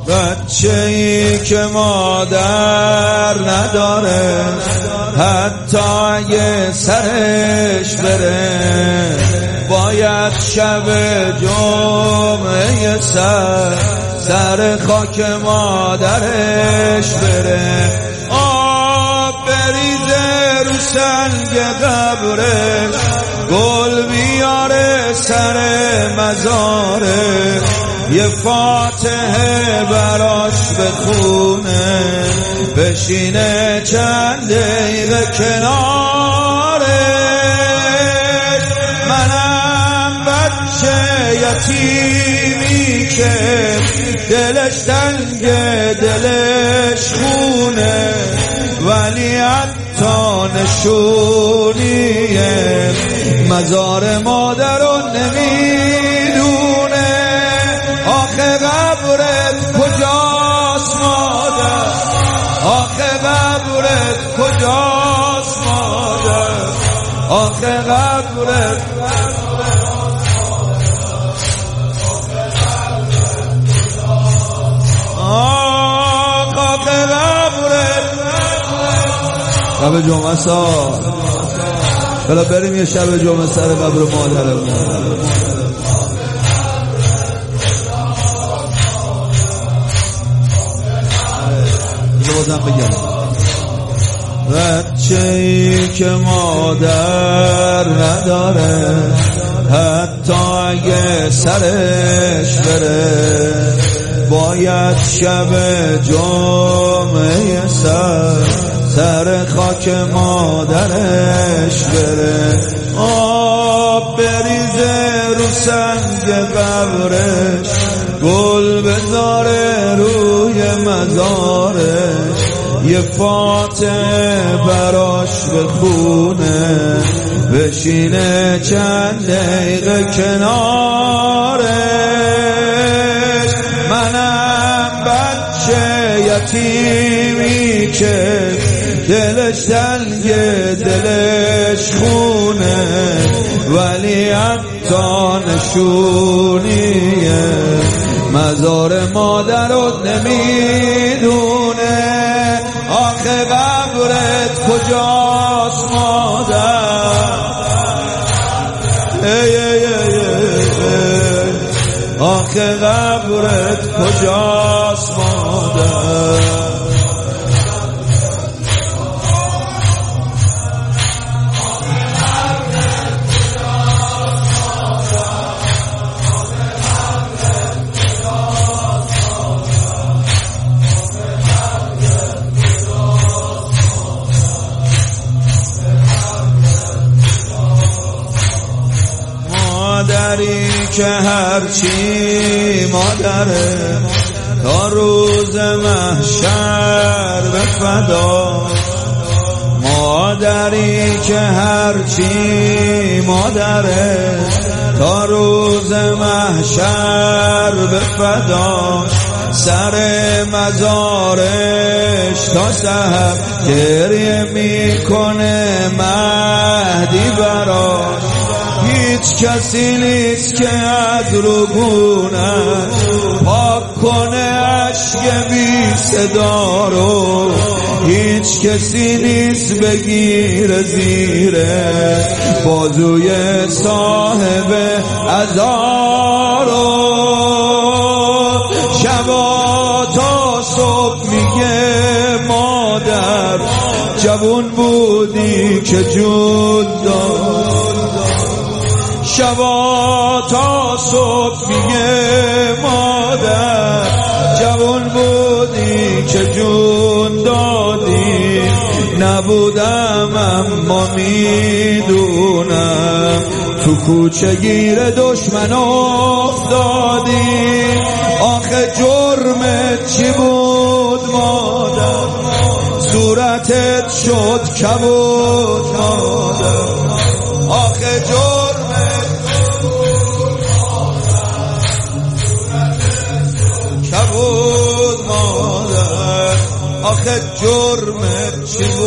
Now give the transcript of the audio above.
بچه‌ای که مادر نداره حتی اگه سرش بره باید شب جمعه سر خاک مادرش بره آب بریزه رو سنگ قبرش گل بیاره سر مزارش یه فاتحه براش بخونه بشینه چند دقیقه کنارش منم بچه یتیمی که دلش تنگه دلش خونه ولی حتی نشونیه مزار مادر رو نمیدونه آخه قبرت کجاست مادر آخه قبرت کجاست مادر آخه قبرت آخه قبرت شب جمعه سا بلا بریم یه شب جمعه سر قبر مادرمون بازم بگم بچه‌ای که مادر نداره حتی اگه سرش بره باید شب جمعه سر خاک مادرش بره آب بریزه رو سنگ قبرش گل بذاره روی مزارش یه فاتحه براش بخونه بشینه چند دقیقه کنارش منم بچه یتیمی که دلش تنگه دلش خونه ولی حتی نشونیه مزار مادر رو نمیدونه آخه قبرت کجاست مادر آخه قبرت کجاست مادر مادری که هرچی مادره تا روز محشر به فدا مادری که هرچی مادره تا روز محشر به فدا سر مزارش تا سحر گریه میکنه مهدی براش هیچ کسی نیست که از رگونش پاک کنه اشک بی صدا رو هیچ کسی نیست بگیر زیر بازوی صاحب عزارو شبا تا صبح میگه مادر جوون بودی که جون داد شبا تا صبح میگه مادر جوان بودی که جون دادی نبودم اما میدونم تو کوچه گیر دشمن افتادی آخه جرمت چی بود مادر صورتت شد کبود مادر آخه کبود مادر آخه جرمت چی بود